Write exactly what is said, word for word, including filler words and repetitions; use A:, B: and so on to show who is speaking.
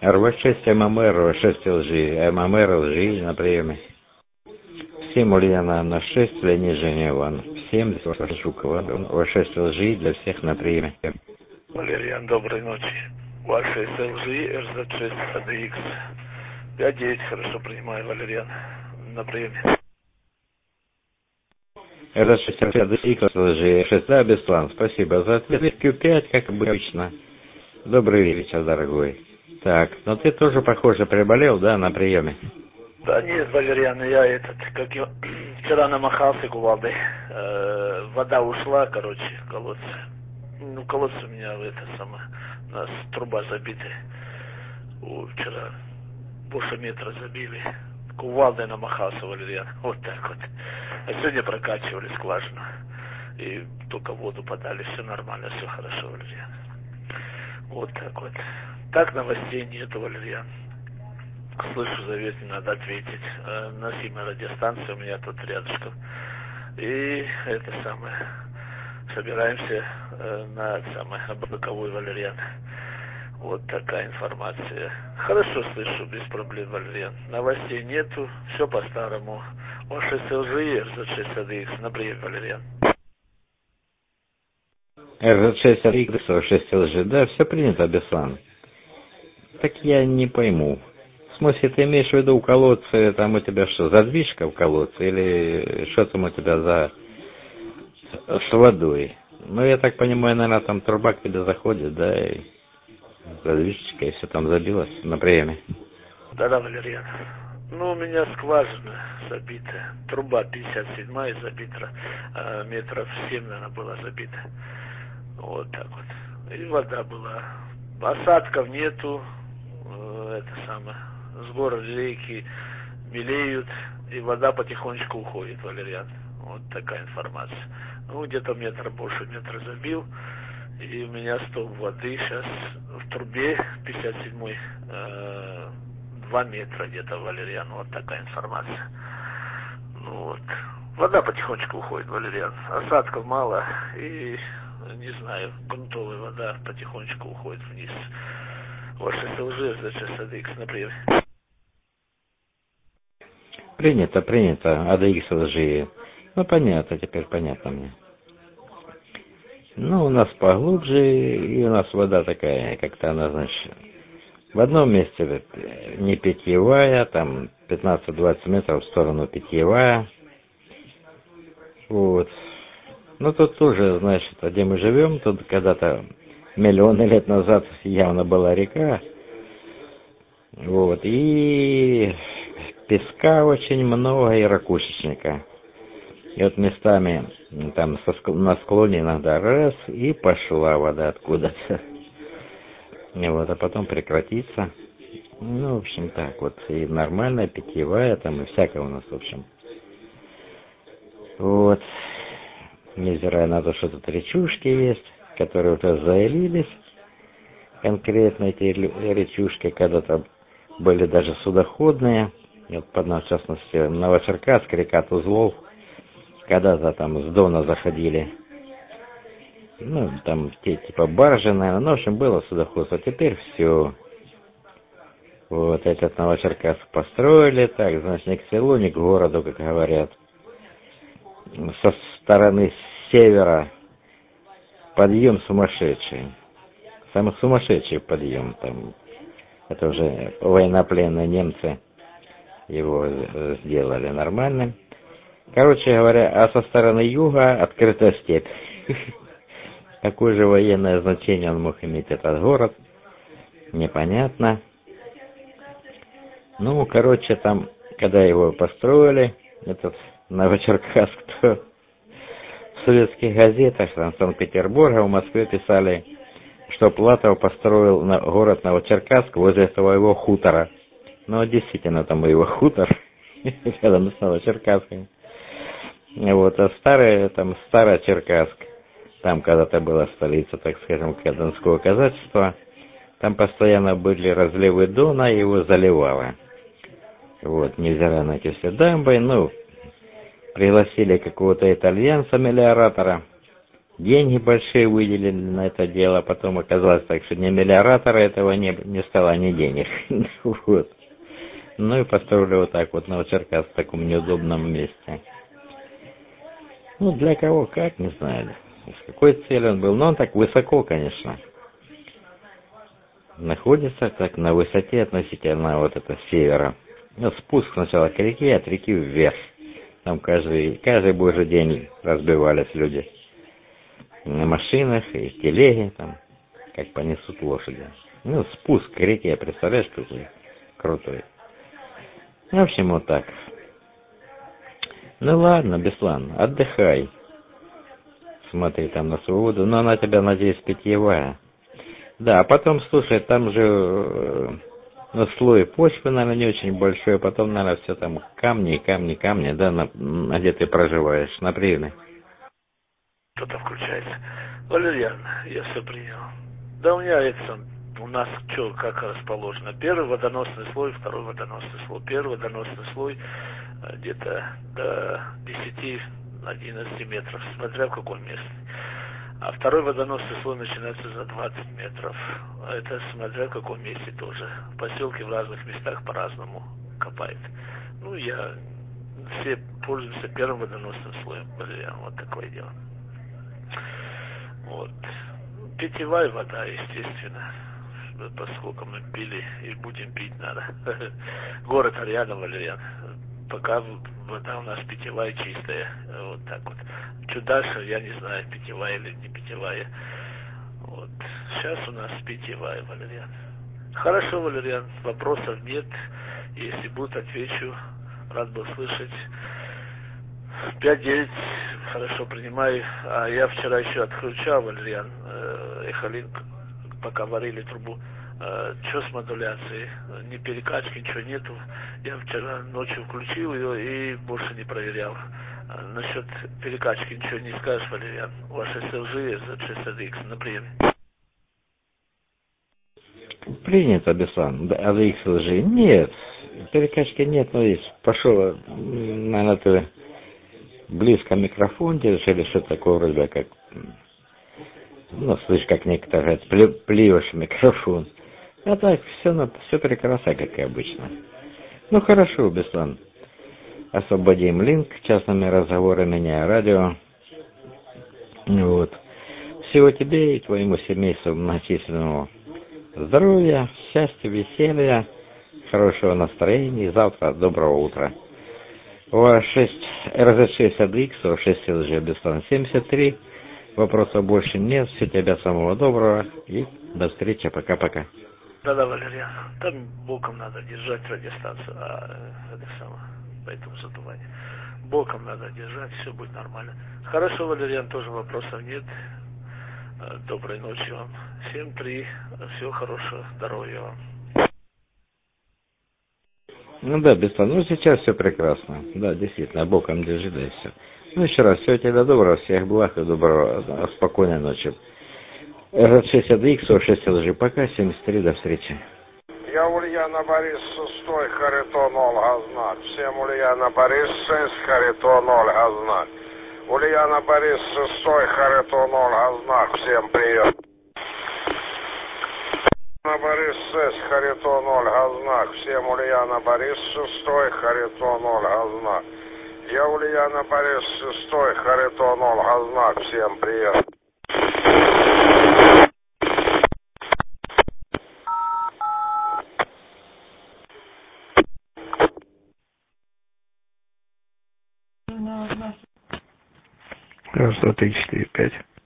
A: эр вэ шесть эм эм эр, эр вэ шесть эл джи, эм эм эр эл джи на приеме. Всем Ульяна на шесть, Леонид Женеван. Всем Жукова, эр вэ шесть эл джи для всех на приеме.
B: Валерьян, доброй ночи. у а шесть эл джи, эр зет шесть эй ди икс. пять девять, хорошо принимаю, Валерьян, на приеме.
A: эр зет шесть эй ди икс эл джи шесть, да, Беслан, спасибо за ответ. кью пять, как обычно. Добрый вечер, дорогой. Так, ну ты тоже, похоже, приболел, да, на приеме?
B: Да нет, Валерьян, я этот, как я вчера намахался кувалдой, э, вода ушла, короче, колодец. Ну, колодец у меня в это самое, у нас труба забита. О, вчера больше метра забили. Кувалдой намахался, Валерьян, вот так вот. А сегодня прокачивали скважину. И только воду подали, все нормально, все хорошо, Валерьян. Вот так вот. Так новостей нету, Валерьян. Слышу, завет, не надо ответить. Э, носимая радиостанция у меня тут рядышком. И это самое. Собираемся э, на самое боковой, Валерьян. Вот такая информация. Хорошо слышу, без проблем, Валерьян. Новостей нету, все по-старому. о шесть эл джи, эр зет шесть эй ди икс. На прием, Валерьян.
A: эр зет шесть эй ди икс, эр шесть эл джи, да, все принято, Беслан. Так я не пойму. В смысле, ты имеешь в виду у колодца, там у тебя что, задвижка в колодце, или что там у тебя за... с водой? Ну, я так понимаю, наверное, там труба к тебе заходит, да, и задвижечка, и все там забилось на приеме.
B: Да-да, Валерьян. Ну, у меня скважина забита. Труба пятьдесят семь забита. А, метров семь, наверное, была забита. Вот так вот. И вода была. Осадков нету. Э, Это самое. С гор реки белеют. И вода потихонечку уходит, Валерьян. Вот такая информация. Ну, где-то метр больше метра забил. И у меня столб воды сейчас в трубе пятьдесят семь, э, два метра где-то, Валерьян. Вот такая информация. Ну вот. Вода потихонечку уходит, Валерьян. Осадков мало. И, не знаю, грунтовая вода потихонечку уходит вниз. Ваше эс эл джи, эр зет шесть эй ди икс, например.
A: Принято, принято, эй ди икс эл джи. Ну, понятно, теперь понятно мне. Ну, у нас поглубже, и у нас вода такая, как-то она, значит, в одном месте не питьевая, там пятнадцать-двадцать метров в сторону питьевая. Вот. Ну, тут тоже, значит, где мы живем, тут когда-то миллионы лет назад явно была река. Вот. И песка очень много, и ракушечника. И вот местами там со, на склоне иногда раз, и пошла вода откуда-то. И вот, а потом прекратится. Ну, в общем, так вот. И нормальная, питьевая, там, и всякое у нас, в общем. Вот. Невзирая на то, что тут речушки есть, которые уже заилились. Конкретно эти речушки когда-то были даже судоходные. И вот, под нас, в частности, Новочеркасск, река Тузлов, когда-то там с Дона заходили, ну, там, те, типа баржи, наверное, ну, в общем, было судоходство, теперь все. Вот, этот Новочеркасск построили, так, значит, ни к селу, ни к городу, как говорят. Со стороны севера подъем сумасшедший. Самый сумасшедший подъем, там, это уже военнопленные немцы его сделали нормальным. Короче говоря, а со стороны юга открытая степь. Какое же военное значение он мог иметь, этот город, непонятно. Ну, короче, там, когда его построили, этот Новочеркасск, то в советских газетах, там, Санкт-Петербурга, в Москве писали, что Платов построил на город Новочеркасск возле этого его хутора. Ну, действительно, там его хутор, рядом с Новочеркасском. Вот, а старый, там, Старочеркасск, там когда-то была столица, так скажем, Донского казачества, там постоянно были разливы Дона, и его заливало. Вот, невзирая на эти все дамбы, ну, пригласили какого-то итальянца-мелиоратора, деньги большие выделили на это дело, потом оказалось так, что ни мелиоратора этого не, не стало, ни денег. Вот. Ну и построили вот так вот Новочеркасск в таком неудобном месте. Ну, для кого, как, не знаю. С какой целью он был. Но он так высоко, конечно. Находится так на высоте относительно вот это севера. Ну, спуск сначала к реке, от реки вверх. Там каждый, каждый божий день разбивались люди. На машинах и телеги, там, как понесут лошади. Ну, спуск к реке, представляешь, какой крутой. В общем, вот так. Ну ладно, Беслан, отдыхай. Смотри там на свободу. Но она тебя, надеюсь, питьевая. Да, а потом, слушай, там же ну, слой почвы, наверное, не очень большой. Потом, наверное, все там камни, камни, камни, да, на, на где ты проживаешь, на приюме.
B: Кто-то включается. Валерьян, я все принял. Да у меня это, у нас что, как расположено. Первый водоносный слой, второй водоносный слой. Первый водоносный слой где-то до десяти-одиннадцати метров, смотря в каком месте. А второй водоносный слой начинается за двадцать метров. Это смотря в каком месте тоже. В поселке в разных местах по-разному копает. Ну, я... Все пользуемся первым водоносным слоем. Валерьян, вот такое дело. Вот. Питьевая вода, естественно, поскольку мы пили и будем пить надо. Город рядом, Валерьян. Пока вода у нас питьевая, чистая. Вот так вот. Чуть дальше, я не знаю, питьевая или не питьевая. Вот. Сейчас у нас питьевая, Валерьян. Хорошо, Валерьян, вопросов нет. Если будут, отвечу. Рад был слышать. пять-девять, хорошо, принимаю. А я вчера еще отключал, Валерьян, э, эхолинк, пока варили трубу. Э, что с модуляцией? Ни перекачки, ничего нету. Я вчера ночью включил ее и больше не проверял. А насчет перекачки ничего не скажешь, Валерьян? Ваш эс эл джи за шестьдесят икс на приеме.
A: Принято, Беслан. А за икс эл джи нет. Перекачки нет, но есть. Пошел, наверное, ты близко микрофон держишь или что такое вроде как, ну, слышь, как некоторые говорят, плюешь микрофон. А так, все, все прекрасно, как и обычно. Ну, хорошо, Беслан. Освободим линк частными разговорами, меняя радио. Вот. Всего тебе и твоему семейству многочисленного здоровья, счастья, веселья, хорошего настроения и завтра доброго утра. У вас шесть эр зет шестьдесят икс, шесть эл джи, Беслан семьдесят три. Вопросов больше нет. Всего тебя самого доброго и до встречи. Пока-пока.
B: Да-да, Валерьян. Там боком надо держать радиостанцию, а это самое, поэтому задувание. Боком надо держать, все будет нормально. Хорошо, Валерьян, тоже вопросов нет. Доброй ночи вам. семь три. Всего хорошего. Здоровья вам.
A: Ну да, Беслан, ну сейчас все прекрасно. Да, действительно, боком держи, да и все. Ну еще раз, всего тебя доброго, всех благ и доброго, спокойной ночи. эр зет шестьдесят икс, шесть эл джи, пока, семьдесят три, до встречи.
C: Я Ульяна Борис шесть, Харитон ноль, Газнак. Всем Ульяна Борис шесть, Харитон ноль, Газнак. Ульяна Борис шесть, Харитон ноль, Газнак. Всем привет. Ульяна Борис шесть, Харитон ноль, Газнак. Всем Ульяна Борис шесть, Харитон ноль, Газнак. Я Ульяна Борис шесть, Харитон ноль, Газнак. Всем привет.
D: Раз, два, три, четыре, пять.